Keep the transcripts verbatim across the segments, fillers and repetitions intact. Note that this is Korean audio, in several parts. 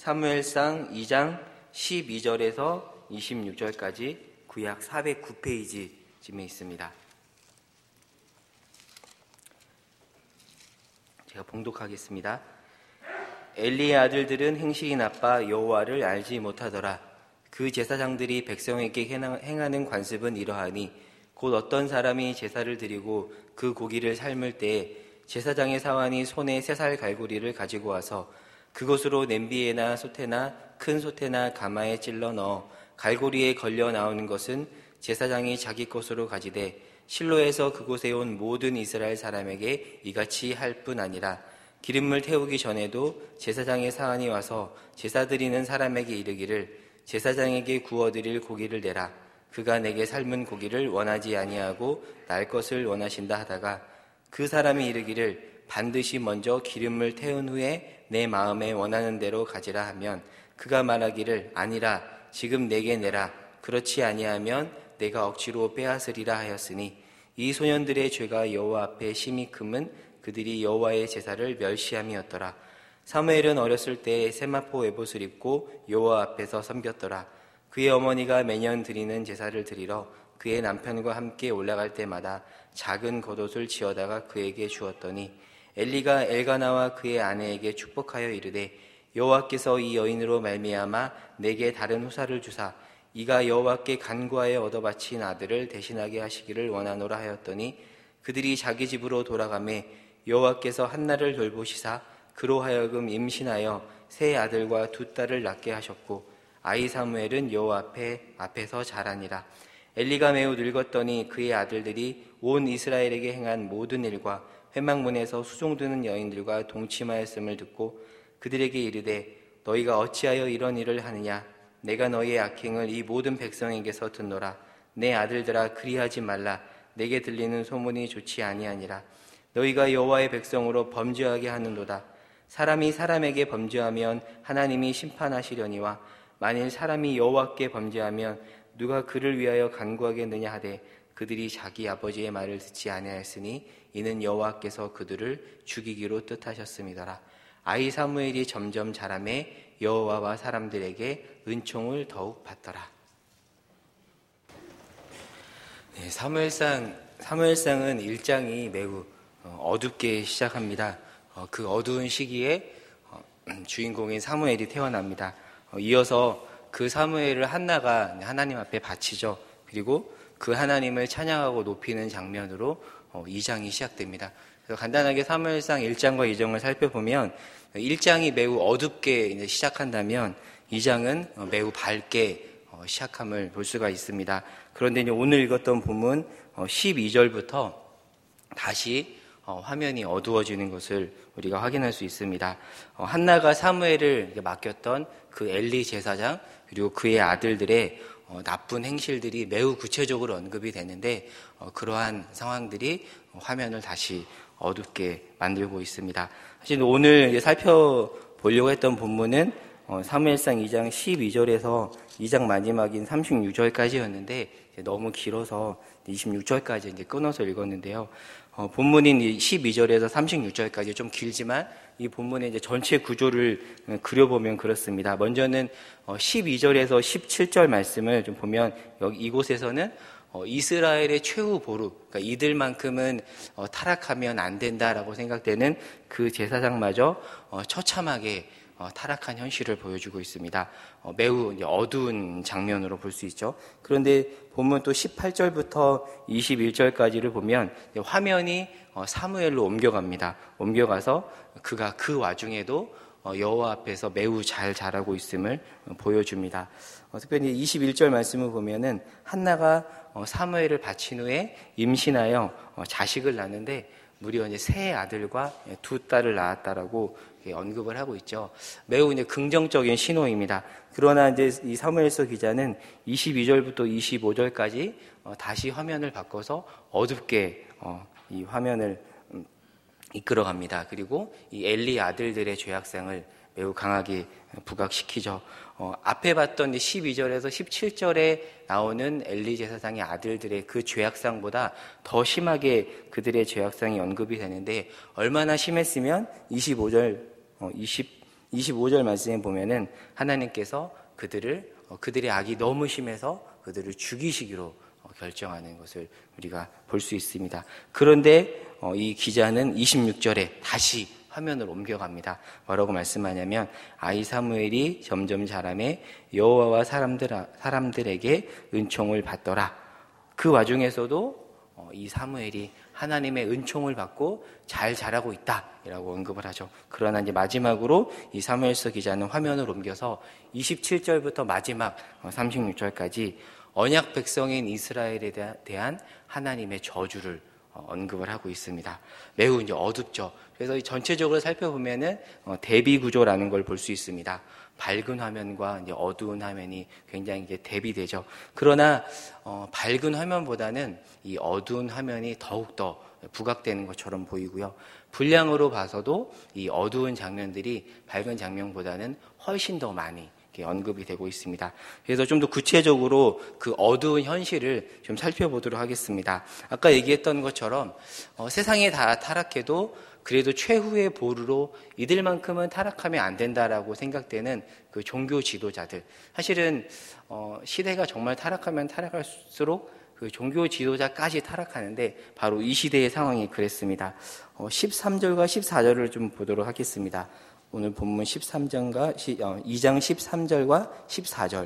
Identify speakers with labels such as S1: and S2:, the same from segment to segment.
S1: 사무엘상 이 장 십이 절에서 이십육 절까지 구약 사백구 페이지쯤에 있습니다. 제가 봉독하겠습니다. 엘리의 아들들은 행실이 나빠 여호와를 알지 못하더라. 그 제사장들이 백성에게 행하는 관습은 이러하니 곧 어떤 사람이 제사를 드리고 그 고기를 삶을 때에 제사장의 사환이 손에 세 살 갈고리를 가지고 와서 그것으로 냄비에나 솥에나 큰 솥에나 가마에 찔러 넣어 갈고리에 걸려 나오는 것은 제사장이 자기 것으로 가지되 실로에서 그곳에 온 모든 이스라엘 사람에게 이같이 할 뿐 아니라 기름을 태우기 전에도 제사장의 사환이 와서 제사 드리는 사람에게 이르기를 제사장에게 구워드릴 고기를 내라. 그가 내게 삶은 고기를 원하지 아니하고 날 것을 원하신다 하다가 그 사람이 이르기를 반드시 먼저 기름을 태운 후에 내 마음에 원하는 대로 가지라 하면 그가 말하기를 아니라 지금 내게 내라. 그렇지 아니하면 내가 억지로 빼앗으리라 하였으니 이 소년들의 죄가 여호와 앞에 심히 금은 그들이 여호와의 제사를 멸시함이었더라. 사무엘은 어렸을 때 세마포 에봇을 입고 여호와 앞에서 섬겼더라. 그의 어머니가 매년 드리는 제사를 드리러 그의 남편과 함께 올라갈 때마다 작은 겉옷을 지어다가 그에게 주었더니 엘리가 엘가나와 그의 아내에게 축복하여 이르되 여호와께서 이 여인으로 말미암아 내게 다른 후사를 주사 이가 여호와께 간구하여 얻어 바친 아들을 대신하게 하시기를 원하노라 하였더니 그들이 자기 집으로 돌아가매 여호와께서 한나를 돌보시사 그로 하여금 임신하여 세 아들과 두 딸을 낳게 하셨고 아이 사무엘은 여호와 앞에 앞에서 자라니라. 엘리가 매우 늙었더니 그의 아들들이 온 이스라엘에게 행한 모든 일과 회막문에서 수종드는 여인들과 동침하였음을 듣고 그들에게 이르되 너희가 어찌하여 이런 일을 하느냐. 내가 너희의 악행을 이 모든 백성에게서 듣노라. 내 아들들아 그리하지 말라. 내게 들리는 소문이 좋지 아니하니라. 너희가 여호와의 백성으로 범죄하게 하는도다. 사람이 사람에게 범죄하면 하나님이 심판하시려니와 만일 사람이 여호와께 범죄하면 누가 그를 위하여 간구하겠느냐 하되 그들이 자기 아버지의 말을 듣지 아니하였으니 이는 여호와께서 그들을 죽이기로 뜻하셨음이더라. 아이 사무엘이 점점 자라매 여호와와 사람들에게 은총을 더욱 받더라. 네, 사무엘상, 사무엘상은 일 장이 매우 어둡게 시작합니다. 그 어두운 시기에 주인공인 사무엘이 태어납니다. 이어서 그 사무엘을 한나가 하나님 앞에 바치죠. 그리고 그 하나님을 찬양하고 높이는 장면으로 이 장이 시작됩니다. 그래서 간단하게 사무엘상 일 장과 이 장을 살펴보면 일 장이 매우 어둡게 시작한다면 이 장은 매우 밝게 시작함을 볼 수가 있습니다. 그런데 오늘 읽었던 본문 십이 절부터 다시 화면이 어두워지는 것을 우리가 확인할 수 있습니다. 한나가 사무엘을 맡겼던 그 엘리 제사장 그리고 그의 아들들의 나쁜 행실들이 매우 구체적으로 언급이 되는데 그러한 상황들이 화면을 다시 어둡게 만들고 있습니다. 사실 오늘 살펴보려고 했던 본문은 사무엘상 이 장 십이 절에서 이 장 마지막인 삼십육 절까지였는데 너무 길어서 이십육 절까지 이제 끊어서 읽었는데요. 어, 본문인 십이 절에서 삼십육 절까지 좀 길지만 이 본문의 이제 전체 구조를 그려보면 그렇습니다. 먼저는 어, 십이 절에서 십칠 절 말씀을 좀 보면 여기 이곳에서는 어, 이스라엘의 최후 보루, 그러니까 이들만큼은 어, 타락하면 안 된다라고 생각되는 그 제사장마저 어, 처참하게 어, 타락한 현실을 보여주고 있습니다. 어, 매우 이제 어두운 장면으로 볼 수 있죠. 그런데 본문 또 십팔 절부터 이십일 절까지를 보면 화면이 어, 사무엘로 옮겨갑니다. 옮겨가서 그가 그 와중에도 어, 여호와 앞에서 매우 잘 자라고 있음을 어, 보여줍니다. 어, 특별히 이십일 절 말씀을 보면은 한나가 어, 사무엘을 바친 후에 임신하여 어, 자식을 낳는데 무려 이제 세 아들과 두 딸을 낳았다라고 언급을 하고 있죠. 매우 이제 긍정적인 신호입니다. 그러나 이제 이 사무엘서 기자는 이십이 절부터 이십오 절까지 어, 다시 화면을 바꿔서 어둡게 어, 이 화면을 음, 이끌어갑니다. 그리고 이 엘리 아들들의 죄악상을 매우 강하게 부각시키죠. 어, 앞에 봤던 십이 절에서 십칠 절에 나오는 엘리 제사장의 아들들의 그 죄악상보다 더 심하게 그들의 죄악상이 언급이 되는데 얼마나 심했으면 이십오 절, 어, 이십, 이십오 절 말씀에 보면은 하나님께서 그들을 어, 그들의 악이 너무 심해서 그들을 죽이시기로 어, 결정하는 것을 우리가 볼 수 있습니다. 그런데 어, 이 기자는 이십육 절에 다시 화면을 옮겨갑니다. 뭐라고 말씀하냐면 아이 사무엘이 점점 자라매 여호와와 사람들, 사람들에게 은총을 받더라. 그 와중에서도 어, 이 사무엘이 하나님의 은총을 받고 잘 자라고 있다라고 언급을 하죠. 그러나 이제 마지막으로 이 사무엘서 기자는 화면을 옮겨서 이십칠 절부터 마지막 삼십육 절까지 언약 백성인 이스라엘에 대한 하나님의 저주를 언급을 하고 있습니다. 매우 이제 어둡죠. 그래서 전체적으로 살펴보면은 대비 구조라는 걸 볼 수 있습니다. 밝은 화면과 이제 어두운 화면이 굉장히 이제 대비되죠. 그러나 어, 밝은 화면보다는 이 어두운 화면이 더욱 더 부각되는 것처럼 보이고요. 분량으로 봐서도 이 어두운 장면들이 밝은 장면보다는 훨씬 더 많이 언급이 되고 있습니다. 그래서 좀 더 구체적으로 그 어두운 현실을 좀 살펴보도록 하겠습니다. 아까 얘기했던 것처럼 어, 세상에 다 타락해도 그래도 최후의 보루로 이들만큼은 타락하면 안 된다라고 생각되는 그 종교 지도자들. 사실은 어, 시대가 정말 타락하면 타락할수록 그 종교 지도자까지 타락하는데 바로 이 시대의 상황이 그랬습니다. 어, 십삼 절과 십사 절을 좀 보도록 하겠습니다. 오늘 본문 십삼 장과 이 장 십삼 절과 십사 절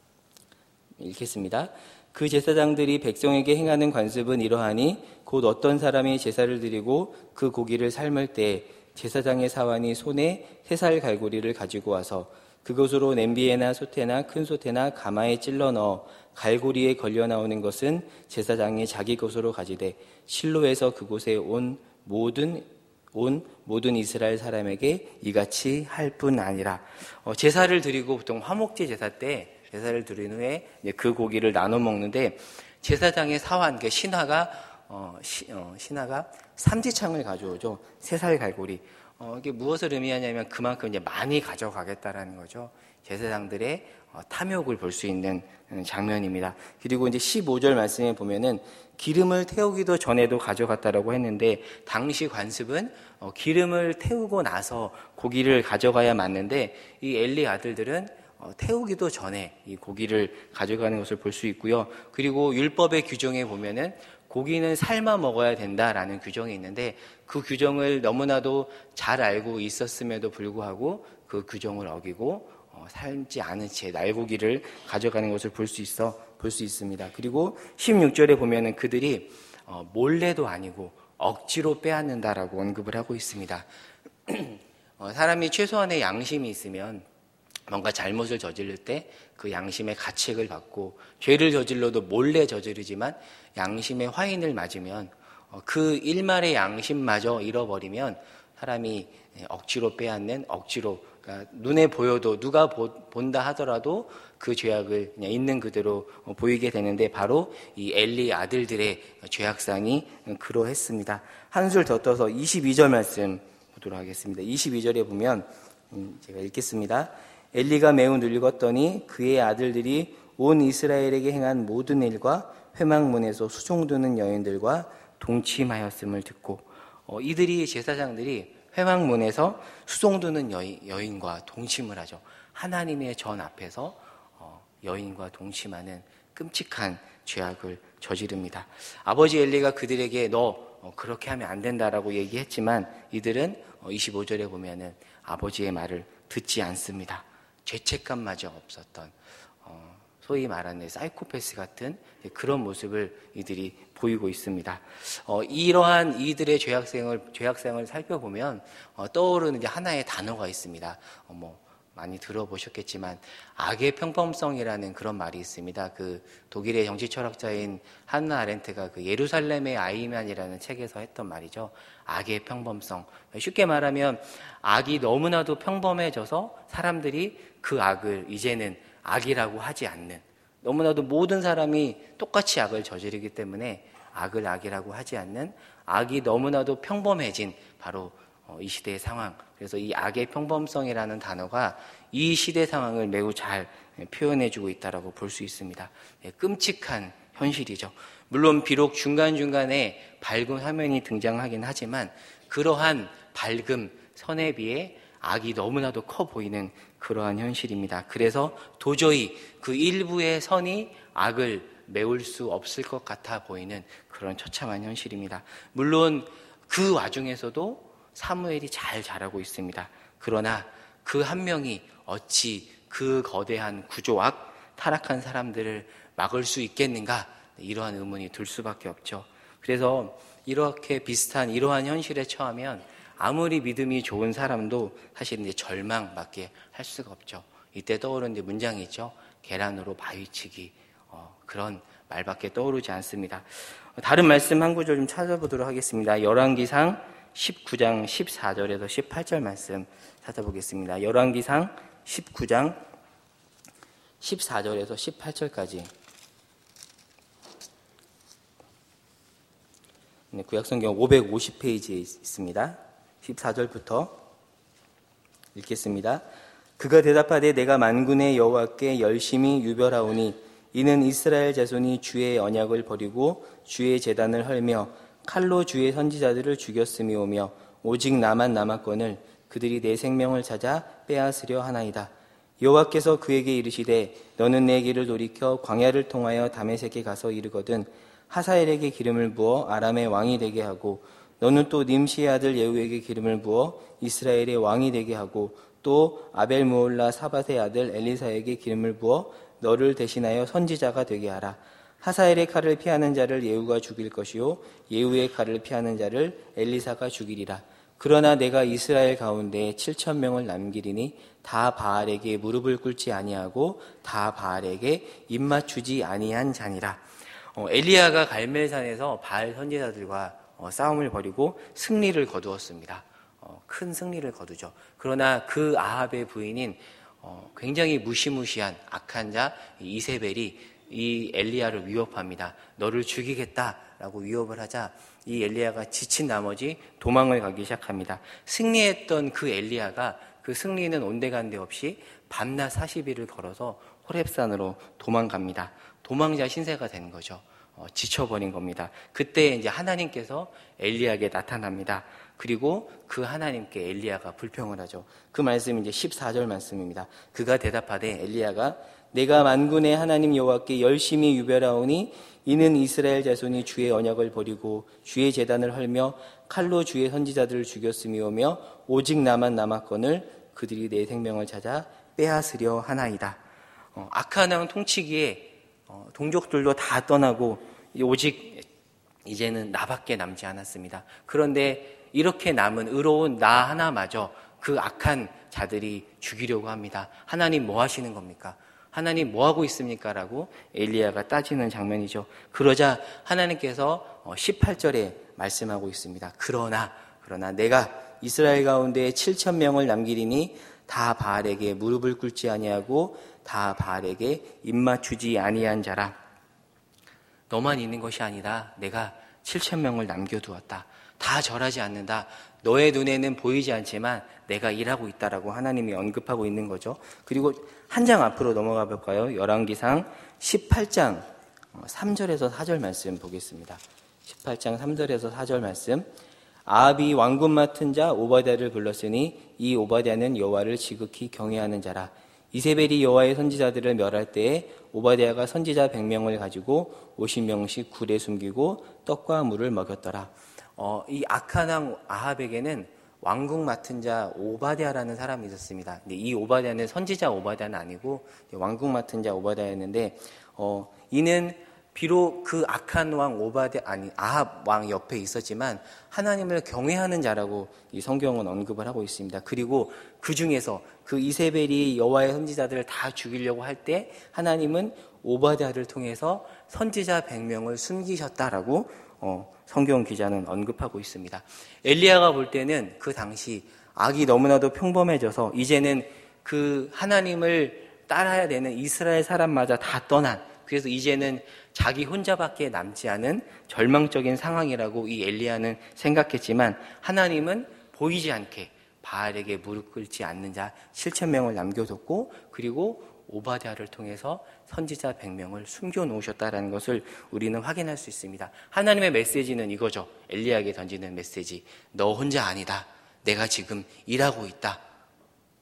S1: 읽겠습니다. 그 제사장들이 백성에게 행하는 관습은 이러하니 곧 어떤 사람이 제사를 드리고 그 고기를 삶을 때 제사장의 사환이 손에 세 살 갈고리를 가지고 와서 그것으로 냄비에나 솥에나 큰 솥에나 가마에 찔러 넣어 갈고리에 걸려 나오는 것은 제사장이 자기 것으로 가지되 실로에서 그곳에 온 모든 온 모든 이스라엘 사람에게 이같이 할 뿐 아니라 어, 제사를 드리고 보통 화목제 제사 때 제사를 드린 후에 그 고기를 나눠 먹는데 제사장의 사환, 그 신하가 어, 시, 어, 신하가 삼지창을 가져오죠. 세 살 갈고리. 어, 이게 무엇을 의미하냐면 그만큼 이제 많이 가져가겠다라는 거죠. 제사장들의 어, 탐욕을 볼 수 있는 장면입니다. 그리고 이제 십오 절 말씀에 보면은 기름을 태우기도 전에도 가져갔다라고 했는데 당시 관습은 어, 기름을 태우고 나서 고기를 가져가야 맞는데 이 엘리 아들들은 어, 태우기도 전에 이 고기를 가져가는 것을 볼 수 있고요. 그리고 율법의 규정에 보면은 고기는 삶아 먹어야 된다라는 규정이 있는데 그 규정을 너무나도 잘 알고 있었음에도 불구하고 그 규정을 어기고 어, 삶지 않은 채 날고기를 가져가는 것을 볼 수 있어 볼 수 있습니다. 그리고 십육 절에 보면은 그들이 어, 몰래도 아니고 억지로 빼앗는다라고 언급을 하고 있습니다. 어, 사람이 최소한의 양심이 있으면 뭔가 잘못을 저지를 때 그 양심의 가책을 받고 죄를 저질러도 몰래 저지르지만 양심의 화인을 맞으면 그 일말의 양심마저 잃어버리면 사람이 억지로 빼앗는 억지로 그러니까 눈에 보여도 누가 보, 본다 하더라도 그 죄악을 그냥 있는 그대로 보이게 되는데 바로 이 엘리 아들들의 죄악상이 그러했습니다. 한술 더 떠서 이십이 절 말씀 보도록 하겠습니다. 이십이 절에 보면 제가 읽겠습니다. 엘리가 매우 늙었더니 그의 아들들이 온 이스라엘에게 행한 모든 일과 회막문에서 수종드는 여인들과 동침하였음을 듣고 어, 이들이 제사장들이 회막문에서 수종드는 여인, 여인과 동침을 하죠. 하나님의 전 앞에서 어, 여인과 동침하는 끔찍한 죄악을 저지릅니다. 아버지 엘리가 그들에게 너 어, 그렇게 하면 안 된다라고 얘기했지만 이들은 어, 이십오 절에 보면은 아버지의 말을 듣지 않습니다. 죄책감마저 없었던 어, 소위 말하는 사이코패스 같은 그런 모습을 이들이 보이고 있습니다. 어, 이러한 이들의 죄악생을 죄악생을 살펴보면 어, 떠오르는 이제 하나의 단어가 있습니다. 어, 뭐 많이 들어보셨겠지만 악의 평범성이라는 그런 말이 있습니다. 그 독일의 정치 철학자인 한나 아렌트가 그 예루살렘의 아이만이라는 책에서 했던 말이죠. 악의 평범성. 쉽게 말하면 악이 너무나도 평범해져서 사람들이 그 악을 이제는 악이라고 하지 않는, 너무나도 모든 사람이 똑같이 악을 저지르기 때문에 악을 악이라고 하지 않는, 악이 너무나도 평범해진 바로 이 시대의 상황. 그래서 이 악의 평범성이라는 단어가 이 시대 상황을 매우 잘 표현해주고 있다고 볼 수 있습니다. 끔찍한 현실이죠. 물론 비록 중간중간에 밝은 화면이 등장하긴 하지만 그러한 밝음, 선에 비해 악이 너무나도 커 보이는 그러한 현실입니다. 그래서 도저히 그 일부의 선이 악을 메울 수 없을 것 같아 보이는 그런 처참한 현실입니다. 물론 그 와중에서도 사무엘이 잘 자라고 있습니다. 그러나 그 한 명이 어찌 그 거대한 구조악, 타락한 사람들을 막을 수 있겠는가? 이러한 의문이 들 수밖에 없죠. 그래서 이렇게 비슷한 이러한 현실에 처하면 아무리 믿음이 좋은 사람도 사실 이제 절망밖에 할 수가 없죠. 이때 떠오르는 문장이 있죠. 계란으로 바위치기. 어, 그런 말밖에 떠오르지 않습니다. 다른 말씀 한 구절 좀 찾아보도록 하겠습니다. 열왕기상 십구 장 십사 절에서 십팔 절 말씀 찾아보겠습니다. 열왕기상 십구 장 십사 절에서 십팔 절까지. 네, 구약성경 오백오십 페이지에 있습니다. 십사 절부터 읽겠습니다. 그가 대답하되 내가 만군의 여호와께 열심히 유별하오니 이는 이스라엘 자손이 주의 언약을 버리고 주의 제단을 헐며 칼로 주의 선지자들을 죽였음이오며 오직 나만 남았거늘 그들이 내 생명을 찾아 빼앗으려 하나이다. 여호와께서 그에게 이르시되 너는 내 길을 돌이켜 광야를 통하여 다메섹에 가서 이르거든 하사엘에게 기름을 부어 아람의 왕이 되게 하고 너는 또 님시의 아들 예후에게 기름을 부어 이스라엘의 왕이 되게 하고 또 아벨무올라 사밧의 아들 엘리사에게 기름을 부어 너를 대신하여 선지자가 되게 하라. 하사엘의 칼을 피하는 자를 예후가 죽일 것이요 예후의 칼을 피하는 자를 엘리사가 죽이리라. 그러나 내가 이스라엘 가운데 칠천 명을 남기리니 다 바알에게 무릎을 꿇지 아니하고 다 바알에게 입맞추지 아니한 자니라. 어, 엘리야가 갈멜산에서 바알 선지자들과 어, 싸움을 벌이고 승리를 거두었습니다. 어, 큰 승리를 거두죠. 그러나 그 아합의 부인인 어, 굉장히 무시무시한 악한 자 이세벨이 이 엘리야를 위협합니다. 너를 죽이겠다라고 위협을 하자 이 엘리야가 지친 나머지 도망을 가기 시작합니다. 승리했던 그 엘리야가 그 승리는 온데간데 없이 밤낮 사십 일을 걸어서 호렙산으로 도망갑니다. 도망자 신세가 된 거죠. 어, 지쳐버린 겁니다. 그때 이제 하나님께서 엘리야에게 나타납니다. 그리고 그 하나님께 엘리야가 불평을 하죠. 그 말씀이 이제 십사 절 말씀입니다. 그가 대답하되 엘리야가 내가 만군의 하나님 여호와께 열심히 유별하오니 이는 이스라엘 자손이 주의 언약을 버리고 주의 제단을 헐며 칼로 주의 선지자들을 죽였음이오며 오직 나만 남았거늘 그들이 내 생명을 찾아 빼앗으려 하나이다. 어, 악한 왕 통치기에 어, 동족들도 다 떠나고 오직 이제는 나밖에 남지 않았습니다. 그런데 이렇게 남은 의로운 나 하나마저 그 악한 자들이 죽이려고 합니다. 하나님 뭐 하시는 겁니까? 하나님 뭐 하고 있습니까? 라고 엘리야가 따지는 장면이죠. 그러자 하나님께서 십팔 절에 말씀하고 있습니다. 그러나 그러나 내가 이스라엘 가운데 칠천 명을 남기리니 다 바알에게 무릎을 꿇지 아니하고 다 바알에게 입맞추지 아니한 자라. 너만 있는 것이 아니라 내가 칠천 명을 남겨두었다. 다 절하지 않는다. 너의 눈에는 보이지 않지만 내가 일하고 있다라고 하나님이 언급하고 있는 거죠. 그리고 한 장 앞으로 넘어가 볼까요? 열왕기상 십팔 장 삼 절에서 사 절 말씀 보겠습니다. 십팔 장 삼 절에서 사 절 말씀. 아합이 왕군 맡은 자 오바댜를 불렀으니 이 오바댜는 여호와를 지극히 경외하는 자라. 이세벨이 여호와의 선지자들을 멸할 때에 오바댜가 선지자 백 명을 가지고 오십 명씩 굴에 숨기고 떡과 물을 먹였더라. 어, 이 악한 왕 아합에게는 왕궁 맡은 자 오바댜라는 사람이 있었습니다. 근데 이 오바댜는 선지자 오바댜는 아니고 왕궁 맡은 자 오바댜였는데, 어, 이는 비록 그 악한 왕 오바댜 아니 아합 왕 옆에 있었지만 하나님을 경외하는 자라고 이 성경은 언급을 하고 있습니다. 그리고 그 중에서 그 이세벨이 여호와의 선지자들을 다 죽이려고 할 때 하나님은 오바댜를 통해서 선지자 백 명을 숨기셨다라고 어, 성경 기자는 언급하고 있습니다. 엘리야가 볼 때는 그 당시 악이 너무나도 평범해져서 이제는 그 하나님을 따라야 되는 이스라엘 사람마저 다 떠난, 그래서 이제는 자기 혼자밖에 남지 않은 절망적인 상황이라고 이 엘리야는 생각했지만 하나님은 보이지 않게 바알에게 무릎 꿇지 않는 자 칠천 명을 남겨뒀고 그리고 오바댜를 통해서 선지자 백 명을 숨겨놓으셨다는 것을 우리는 확인할 수 있습니다. 하나님의 메시지는 이거죠. 엘리야에게 던지는 메시지. 너 혼자 아니다. 내가 지금 일하고 있다.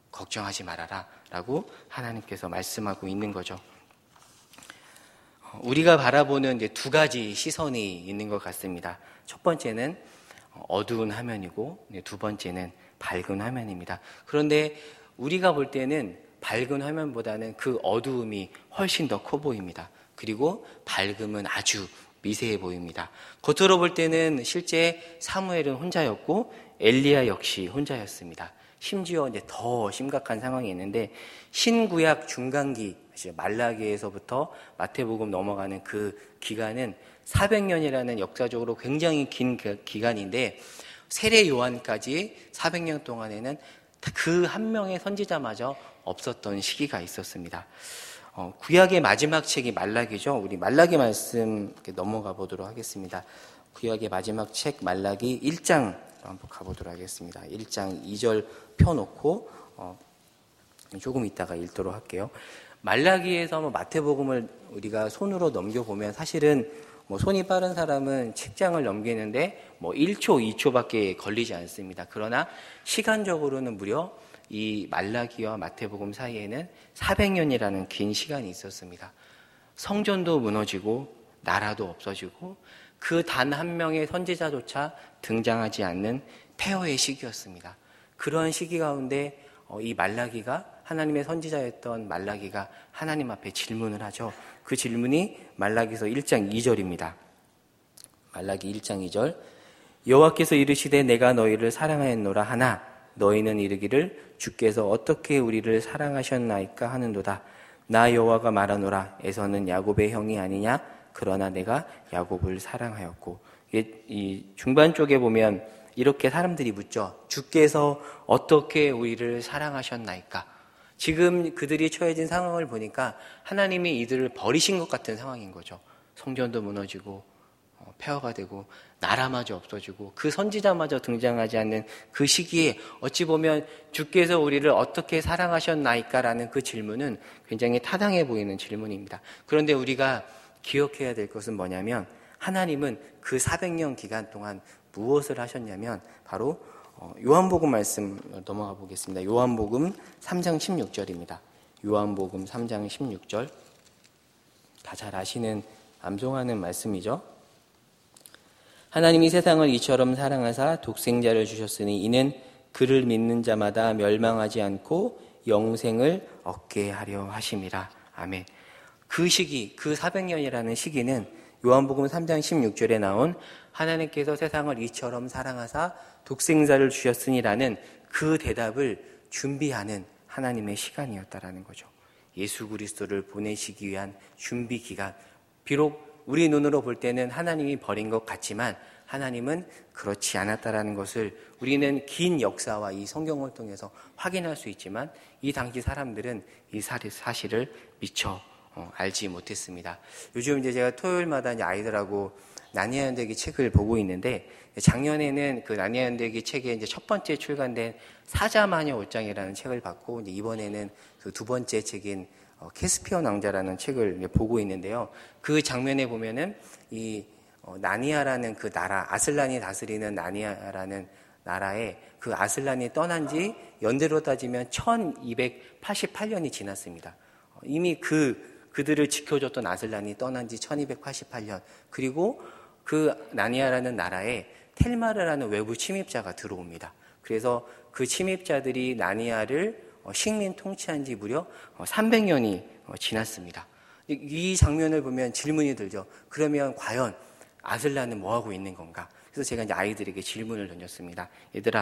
S1: 걱정하지 말아라 라고 하나님께서 말씀하고 있는 거죠. 우리가 바라보는 이제 두 가지 시선이 있는 것 같습니다. 첫 번째는 어두운 화면이고 두 번째는 밝은 화면입니다. 그런데 우리가 볼 때는 밝은 화면보다는 그 어두움이 훨씬 더 커 보입니다. 그리고 밝음은 아주 미세해 보입니다. 겉으로 볼 때는 실제 사무엘은 혼자였고 엘리야 역시 혼자였습니다. 심지어 이제 더 심각한 상황이 있는데 신구약 중간기 말라기에서부터 마태복음 넘어가는 그 기간은 사백 년이라는 역사적으로 굉장히 긴 기간인데 세례 요한까지 사백 년 동안에는 그 한 명의 선지자마저 없었던 시기가 있었습니다. 어, 구약의 마지막 책이 말라기죠. 우리 말라기 말씀 넘어가 보도록 하겠습니다. 구약의 마지막 책 말라기 일 장 한번 가보도록 하겠습니다. 일 장 이 절 펴놓고 어, 조금 이따가 읽도록 할게요. 말라기에서 뭐 마태복음을 우리가 손으로 넘겨보면 사실은 뭐 손이 빠른 사람은 책장을 넘기는데 뭐 일 초, 이 초밖에 걸리지 않습니다. 그러나 시간적으로는 무려 이 말라기와 마태복음 사이에는 사백 년이라는 긴 시간이 있었습니다. 성전도 무너지고 나라도 없어지고 그 단 한 명의 선지자조차 등장하지 않는 폐허의 시기였습니다. 그런 시기 가운데 이 말라기가 하나님의 선지자였던 말라기가 하나님 앞에 질문을 하죠. 그 질문이 말라기서 일 장 이 절입니다. 말라기 일 장 이 절 여호와께서 이르시되 내가 너희를 사랑하였노라 하나 너희는 이르기를 주께서 어떻게 우리를 사랑하셨나이까 하는도다. 나 여호와가 말하노라 에서는 야곱의 형이 아니냐 그러나 내가 야곱을 사랑하였고. 이 중반 쪽에 보면 이렇게 사람들이 묻죠. 주께서 어떻게 우리를 사랑하셨나이까. 지금 그들이 처해진 상황을 보니까 하나님이 이들을 버리신 것 같은 상황인 거죠. 성전도 무너지고 폐허가 되고 나라마저 없어지고 그 선지자마저 등장하지 않는 그 시기에 어찌 보면 주께서 우리를 어떻게 사랑하셨나이까라는 그 질문은 굉장히 타당해 보이는 질문입니다. 그런데 우리가 기억해야 될 것은 뭐냐면 하나님은 그 사백 년 기간 동안 무엇을 하셨냐면 바로 요한복음 말씀 넘어가 보겠습니다. 요한복음 삼 장 십육 절입니다. 요한복음 삼 장 십육 절 다 잘 아시는 암송하는 말씀이죠. 하나님이 세상을 이처럼 사랑하사 독생자를 주셨으니 이는 그를 믿는 자마다 멸망하지 않고 영생을 얻게 하려 하심이라. 아멘. 그 시기, 그 사백 년이라는 시기는 요한복음 삼 장 십육 절에 나온 하나님께서 세상을 이처럼 사랑하사 독생자를 주셨으니라는 그 대답을 준비하는 하나님의 시간이었다라는 거죠. 예수 그리스도를 보내시기 위한 준비 기간. 비록 우리 눈으로 볼 때는 하나님이 버린 것 같지만 하나님은 그렇지 않았다라는 것을 우리는 긴 역사와 이 성경을 통해서 확인할 수 있지만 이 당시 사람들은 이 사실을 미처 알지 못했습니다. 요즘 이제 제가 토요일마다 이제 아이들하고 나니아 연대기 책을 보고 있는데 작년에는 그 나니아 연대기 책의 이제 첫 번째 출간된 사자마녀 옷장이라는 책을 봤고 이제 이번에는 그 두 번째 책인 캐스피언 왕자라는 책을 보고 있는데요. 그 장면에 보면은 이 나니아라는 그 나라, 아슬란이 다스리는 나니아라는 나라에 그 아슬란이 떠난 지 연대로 따지면 천이백팔십팔 년이 지났습니다. 이미 그 그들을 지켜줬던 아슬란이 떠난 지 천이백팔십팔 년. 그리고 그 나니아라는 나라에 텔마르라는 외부 침입자가 들어옵니다. 그래서 그 침입자들이 나니아를 식민 통치한 지 무려 삼백 년이 지났습니다. 이 장면을 보면 질문이 들죠. 그러면 과연 아슬란은 뭐하고 있는 건가? 그래서 제가 이제 아이들에게 질문을 던졌습니다. 얘들아,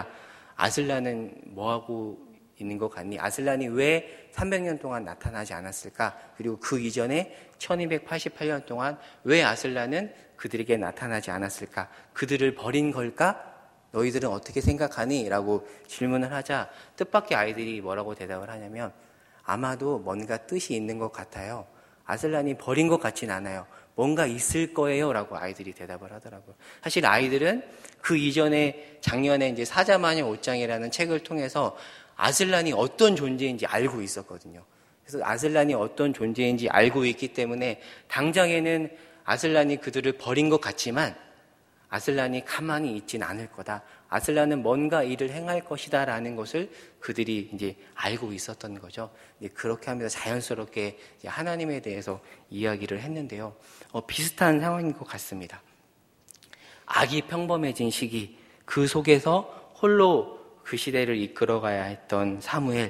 S1: 아슬란은 뭐하고 있는 것 같니? 아슬란이 왜 삼백 년 동안 나타나지 않았을까? 그리고 그 이전에 천이백팔십팔 년 동안 왜 아슬란은 그들에게 나타나지 않았을까? 그들을 버린 걸까? 너희들은 어떻게 생각하니? 라고 질문을 하자 뜻밖의 아이들이 뭐라고 대답을 하냐면 아마도 뭔가 뜻이 있는 것 같아요. 아슬란이 버린 것 같진 않아요. 뭔가 있을 거예요. 라고 아이들이 대답을 하더라고요. 사실 아이들은 그 이전에 작년에 이제 사자마녀 옷장이라는 책을 통해서 아슬란이 어떤 존재인지 알고 있었거든요. 그래서 아슬란이 어떤 존재인지 알고 있기 때문에 당장에는 아슬란이 그들을 버린 것 같지만 아슬란이 가만히 있진 않을 거다. 아슬란은 뭔가 일을 행할 것이다라는 것을 그들이 이제 알고 있었던 거죠. 이제 그렇게 하면서 자연스럽게 이제 하나님에 대해서 이야기를 했는데요. 어, 비슷한 상황인 것 같습니다. 악이 평범해진 시기, 그 속에서 홀로 그 시대를 이끌어가야 했던 사무엘,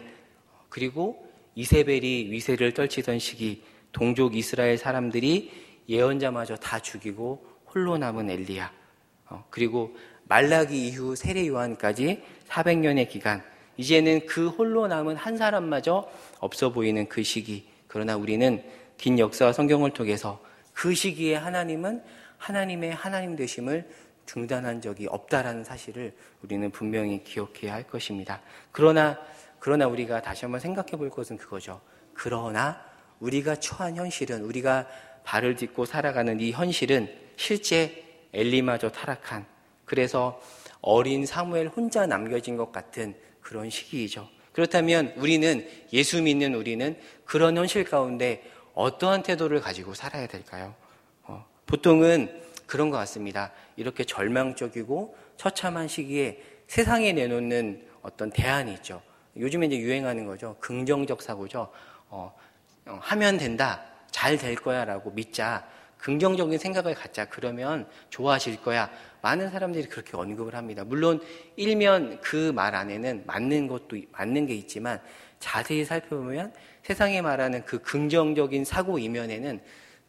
S1: 그리고 이세벨이 위세를 떨치던 시기, 동족 이스라엘 사람들이 예언자마저 다 죽이고 홀로 남은 엘리야, 어, 그리고 말라기 이후 세례 요한까지 사백 년의 기간, 이제는 그 홀로 남은 한 사람마저 없어 보이는 그 시기. 그러나 우리는 긴 역사와 성경을 통해서 그 시기에 하나님은 하나님의 하나님 되심을 중단한 적이 없다라는 사실을 우리는 분명히 기억해야 할 것입니다. 그러나 그러나 우리가 다시 한번 생각해 볼 것은 그거죠. 그러나 우리가 처한 현실은, 우리가 발을 딛고 살아가는 이 현실은 실제 엘리마저 타락한, 그래서 어린 사무엘 혼자 남겨진 것 같은 그런 시기이죠. 그렇다면 우리는, 예수 믿는 우리는 그런 현실 가운데 어떠한 태도를 가지고 살아야 될까요? 어, 보통은 그런 것 같습니다. 이렇게 절망적이고 처참한 시기에 세상에 내놓는 어떤 대안이 있죠. 요즘에 이제 유행하는 거죠. 긍정적 사고죠. 어, 어, 하면 된다, 잘 될 거야 라고 믿자, 긍정적인 생각을 갖자, 그러면 좋아질 거야. 많은 사람들이 그렇게 언급을 합니다. 물론 일면 그 말 안에는 맞는 것도 맞는 게 있지만 자세히 살펴보면 세상에 말하는 그 긍정적인 사고 이면에는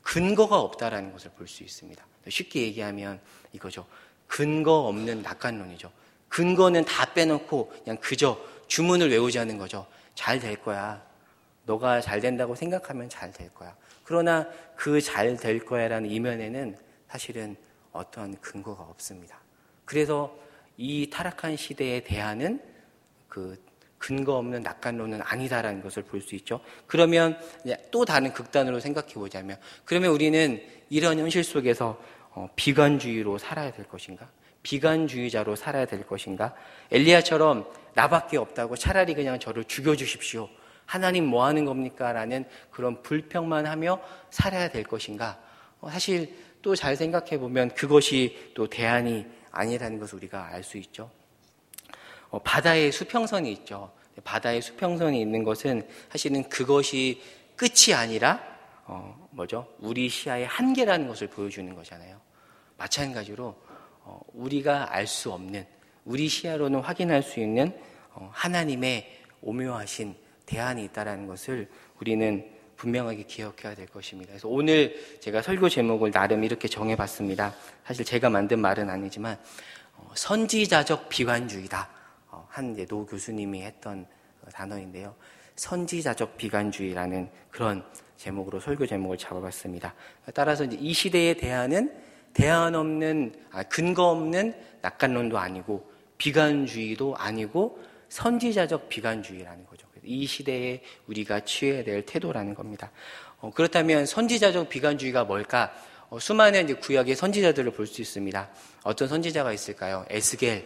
S1: 근거가 없다라는 것을 볼 수 있습니다. 쉽게 얘기하면 이거죠. 근거 없는 낙관론이죠. 근거는 다 빼놓고 그냥 그저 주문을 외우자는 거죠. 잘 될 거야. 너가 잘 된다고 생각하면 잘 될 거야. 그러나 그 잘 될 거야라는 이면에는 사실은 어떠한 근거가 없습니다. 그래서 이 타락한 시대의 대안은 그 근거 없는 낙관론은 아니다라는 것을 볼 수 있죠. 그러면 또 다른 극단으로 생각해 보자면, 그러면 우리는 이런 현실 속에서 어, 비관주의로 살아야 될 것인가? 비관주의자로 살아야 될 것인가? 엘리야처럼 나밖에 없다고 차라리 그냥 저를 죽여주십시오. 하나님 뭐 하는 겁니까? 라는 그런 불평만 하며 살아야 될 것인가? 어, 사실 또 잘 생각해 보면 그것이 또 대안이 아니라는 것을 우리가 알 수 있죠. 어, 바다에 수평선이 있죠. 바다에 수평선이 있는 것은 사실은 그것이 끝이 아니라 어, 뭐죠? 우리 시야의 한계라는 것을 보여주는 거잖아요. 마찬가지로 어, 우리가 알 수 없는, 우리 시야로는 확인할 수 있는 어, 하나님의 오묘하신 대안이 있다는 것을 우리는 분명하게 기억해야 될 것입니다. 그래서 오늘 제가 설교 제목을 나름 이렇게 정해봤습니다. 사실 제가 만든 말은 아니지만 어, 선지자적 비관주의다. 어, 한 이제 노 교수님이 했던 단어인데요. 선지자적 비관주의라는 그런 제목으로 설교 제목을 잡아봤습니다. 따라서 이제 이 시대의 대안은 대안 없는, 아, 근거 없는 낙관론도 아니고 비관주의도 아니고 선지자적 비관주의라는 거죠. 이 시대에 우리가 취해야 될 태도라는 겁니다. 어, 그렇다면 선지자적 비관주의가 뭘까? 어, 수많은 이제 구약의 선지자들을 볼 수 있습니다. 어떤 선지자가 있을까요? 에스겔,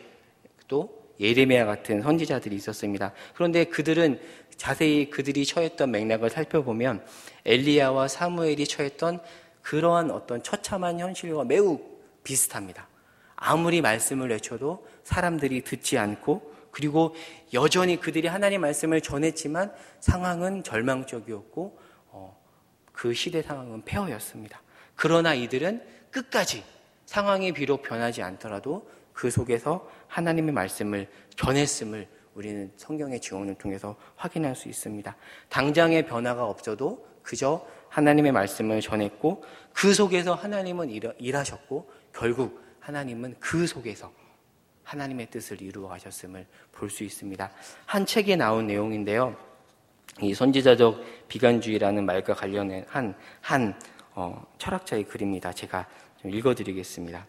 S1: 또 예레미야 같은 선지자들이 있었습니다. 그런데 그들은 자세히 그들이 처했던 맥락을 살펴보면 엘리야와 사무엘이 처했던 그러한 어떤 처참한 현실과 매우 비슷합니다. 아무리 말씀을 외쳐도 사람들이 듣지 않고, 그리고 여전히 그들이 하나님 말씀을 전했지만 상황은 절망적이었고 어, 그 시대 상황은 폐허였습니다. 그러나 이들은 끝까지 상황이 비록 변하지 않더라도 그 속에서 하나님의 말씀을 전했음을 우리는 성경의 증언을 통해서 확인할 수 있습니다. 당장의 변화가 없어도 그저 하나님의 말씀을 전했고, 그 속에서 하나님은 일하셨고, 결국 하나님은 그 속에서 하나님의 뜻을 이루어 가셨음을 볼 수 있습니다. 한 책에 나온 내용인데요. 이 선지자적 비관주의라는 말과 관련한 한, 한 어, 철학자의 글입니다. 제가 좀 읽어드리겠습니다.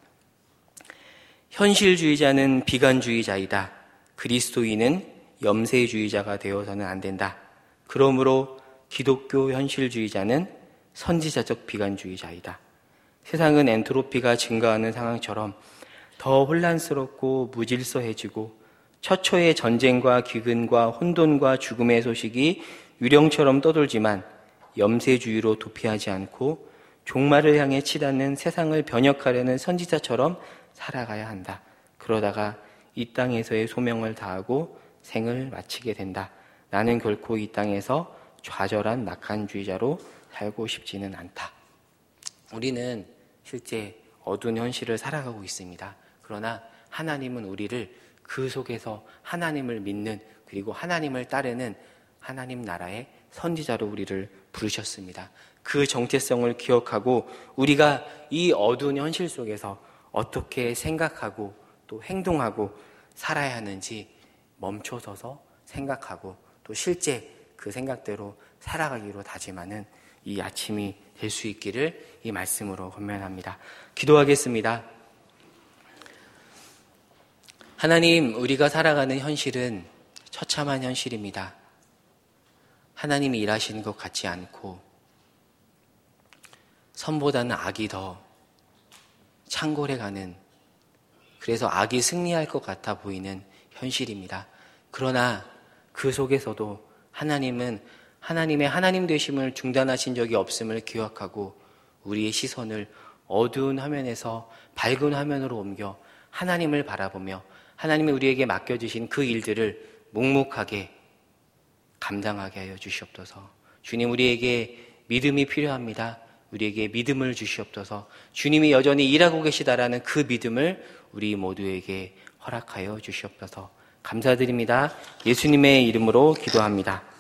S1: 현실주의자는 비관주의자이다. 그리스도인은 염세주의자가 되어서는 안 된다. 그러므로 기독교 현실주의자는 선지자적 비관주의자이다. 세상은 엔트로피가 증가하는 상황처럼 더 혼란스럽고 무질서해지고 처초의 전쟁과 기근과 혼돈과 죽음의 소식이 유령처럼 떠돌지만 염세주의로 도피하지 않고 종말을 향해 치닫는 세상을 변혁하려는 선지자처럼 살아가야 한다. 그러다가 이 땅에서의 소명을 다하고 생을 마치게 된다. 나는 결코 이 땅에서 좌절한 낙한주의자로 살고 싶지는 않다. 우리는 실제 어두운 현실을 살아가고 있습니다. 그러나 하나님은 우리를 그 속에서 하나님을 믿는, 그리고 하나님을 따르는 하나님 나라의 선지자로 우리를 부르셨습니다. 그 정체성을 기억하고 우리가 이 어두운 현실 속에서 어떻게 생각하고 또 행동하고 살아야 하는지 멈춰서서 생각하고 또 실제 그 생각대로 살아가기로 다짐하는 이 아침이 될 수 있기를 이 말씀으로 권면합니다. 기도하겠습니다. 하나님, 우리가 살아가는 현실은 처참한 현실입니다. 하나님이 일하시는 것 같지 않고 선보다는 악이 더 창궐해가는, 그래서 악이 승리할 것 같아 보이는 현실입니다. 그러나 그 속에서도 하나님은 하나님의 하나님 되심을 중단하신 적이 없음을 기억하고 우리의 시선을 어두운 화면에서 밝은 화면으로 옮겨 하나님을 바라보며 하나님이 우리에게 맡겨주신 그 일들을 묵묵하게 감당하게 하여 주시옵소서. 주님, 우리에게 믿음이 필요합니다. 우리에게 믿음을 주시옵소서. 주님이 여전히 일하고 계시다라는 그 믿음을 우리 모두에게 허락하여 주시옵소서. 감사드립니다. 예수님의 이름으로 기도합니다.